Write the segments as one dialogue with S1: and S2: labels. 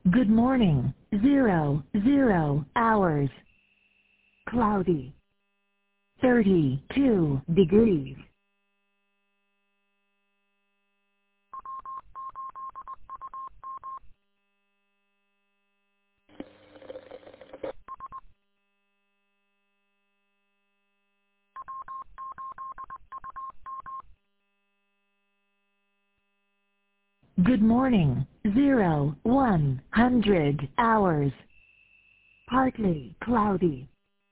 S1: Good morning. 00 hours. Cloudy. 32 degrees. Good morning. 100 hours. Partly cloudy.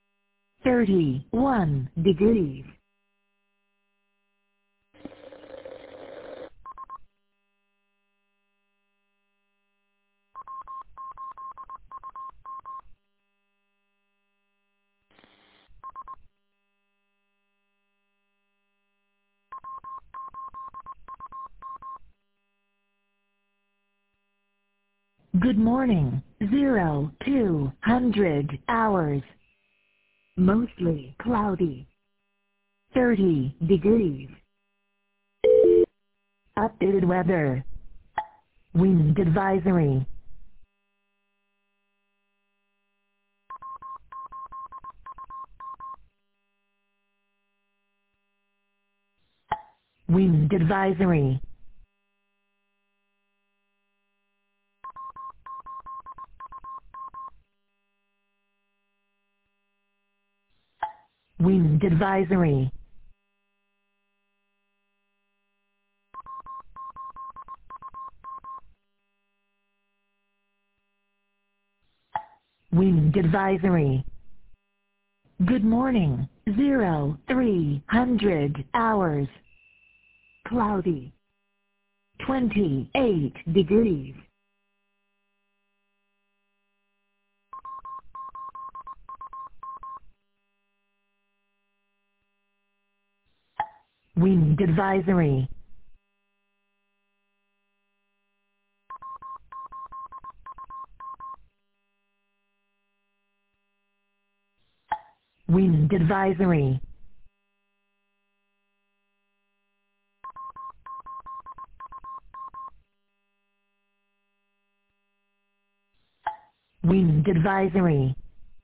S1: 31 degrees. Good morning. 200 hours. Mostly cloudy. 30 degrees. Updated weather. Wind advisory. Wind advisory. Wind advisory. Wind advisory. Good morning. 300 hours. Cloudy. 28 degrees. Wind advisory. Wind advisory. Wind advisory.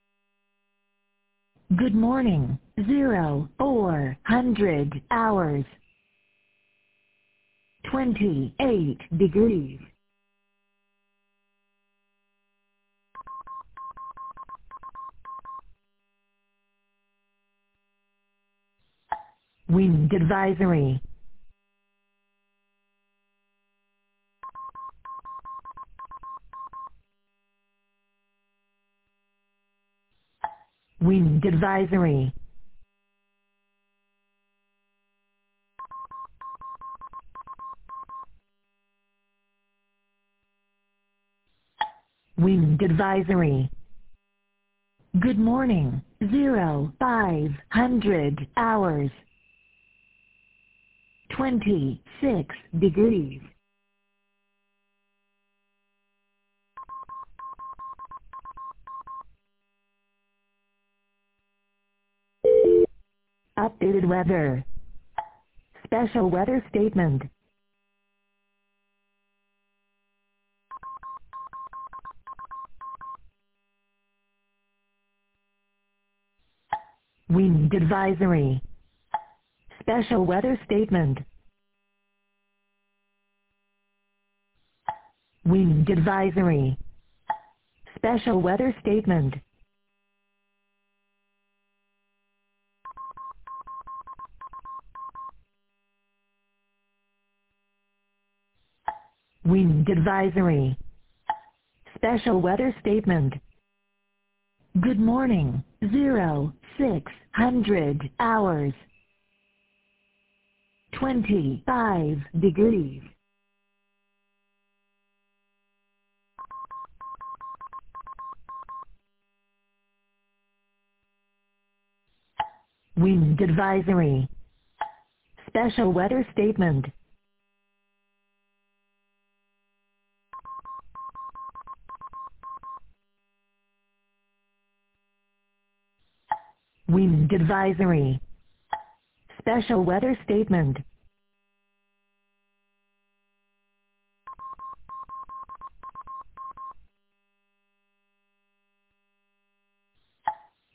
S1: Good morning. 400 hours. 28 degrees. Wind advisory. Wind advisory. Wind advisory. Good morning. 500 hours. 26 degrees. Updated weather. Special weather statement. Wind advisory. Special weather statement. Wind advisory. Special weather statement. Wind advisory. Special weather statement. Good morning. 600 hours. 25 degrees. Wind advisory. Special weather statement. Wind advisory. Special weather statement.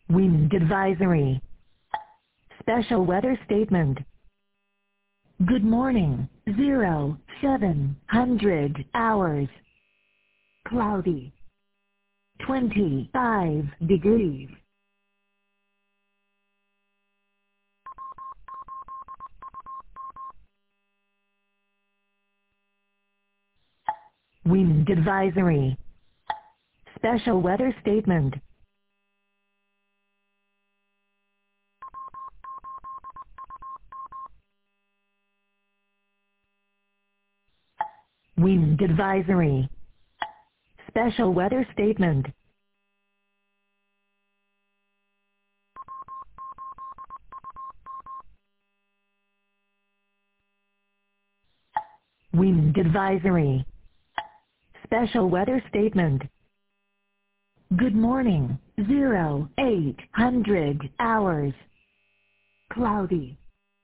S1: Wind advisory. Special weather statement. Good morning, 0700 hours. Cloudy. 25 degrees. Wind advisory. Special weather statement. Wind advisory. Special weather statement. Wind advisory. Special weather statement. Good morning, 0800 hours. Cloudy.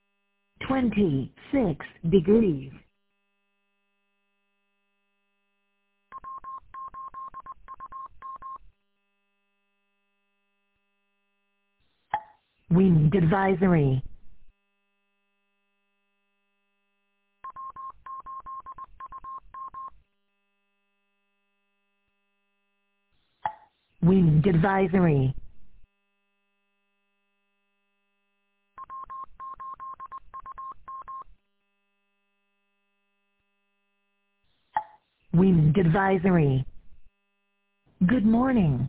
S1: 26 degrees. Wind advisory. Wind advisory. Wind advisory. Good morning,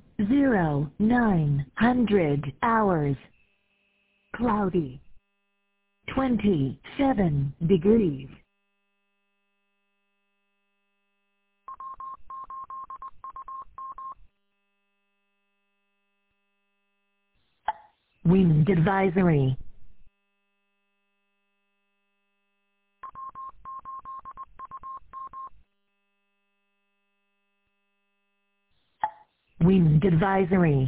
S1: 0900 hours. Cloudy. 27 degrees. Wind advisory. Wind advisory.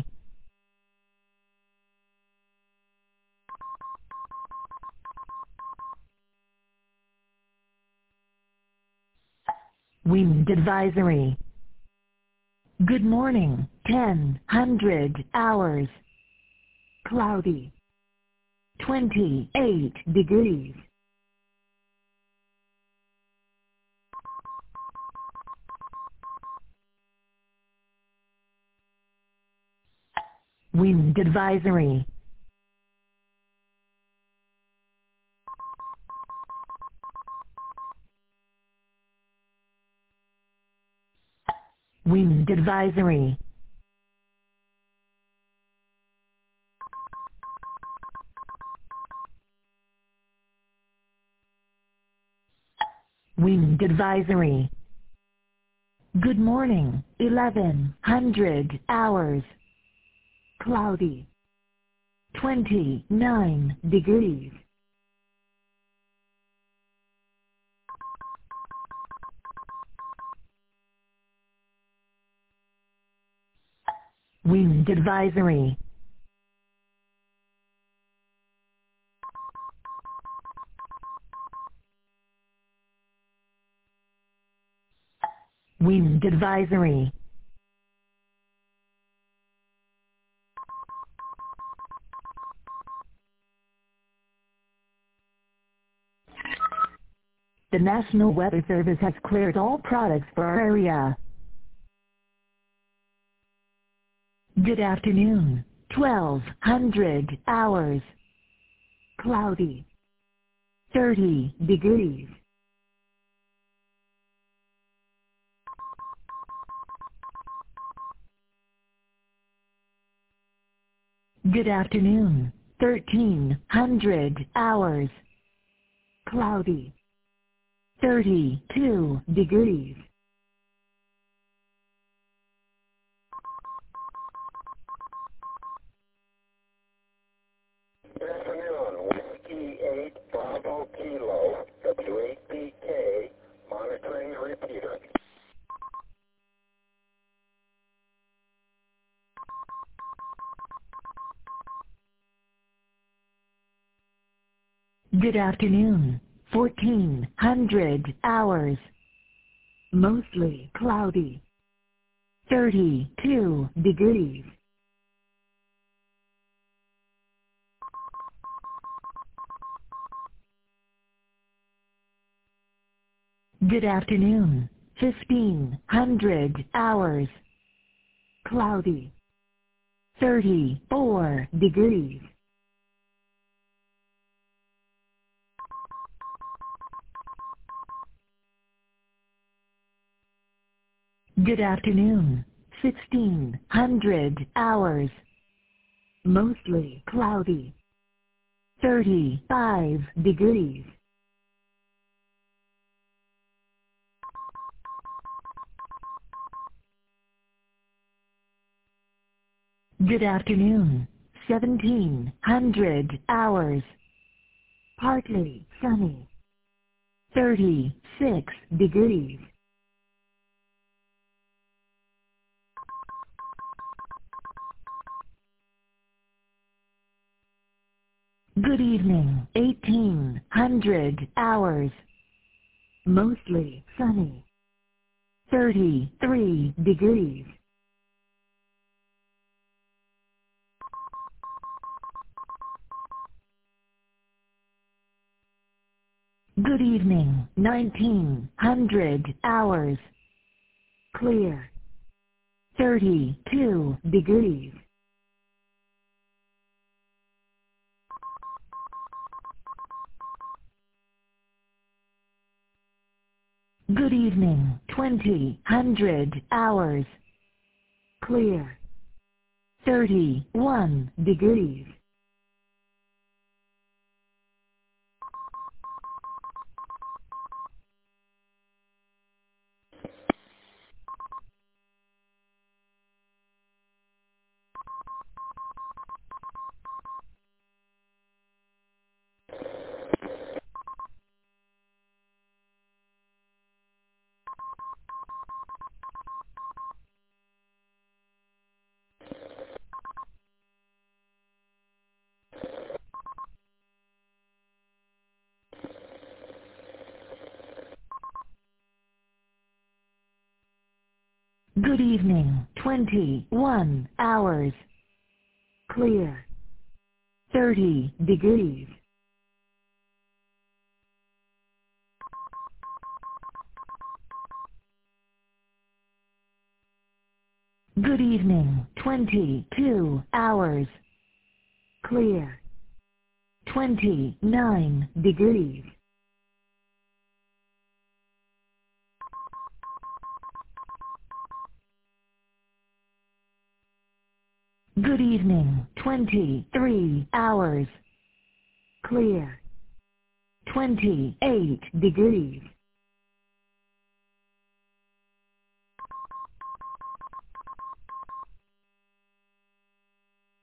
S1: Wind advisory. Good morning, 1000 hours. Cloudy. 28 degrees. Wind advisory. Wind advisory. Wind advisory. Good morning, 1100 hours. Cloudy. 29 degrees. Wind advisory. Wind advisory. The National Weather Service has cleared all products for our area. Good afternoon, 1200 hours. Cloudy. 30 degrees. Good afternoon, 1300 hours. Cloudy. 32 degrees.
S2: Good afternoon, Whiskey 8 Bravo Kilo, W8PK, monitoring the repeater.
S1: Good afternoon, 1400 hours. Mostly cloudy. 32 degrees. Good afternoon. 1500 hours. Cloudy. 34 degrees. Good afternoon. 1600 hours. Mostly cloudy. 35 degrees. Good afternoon. 1700 hours. Partly sunny. 36 degrees. Good evening. 1800 hours. Mostly sunny. 33 degrees. Good evening. 1900 hours. Clear. 32 degrees. Good evening. 2000 hours. Clear. 31 degrees. Good evening. 21 hours. Clear. 30 degrees. Good evening. 22 hours. Clear. 29 degrees. Good evening. 23 hours. Clear. 28 degrees.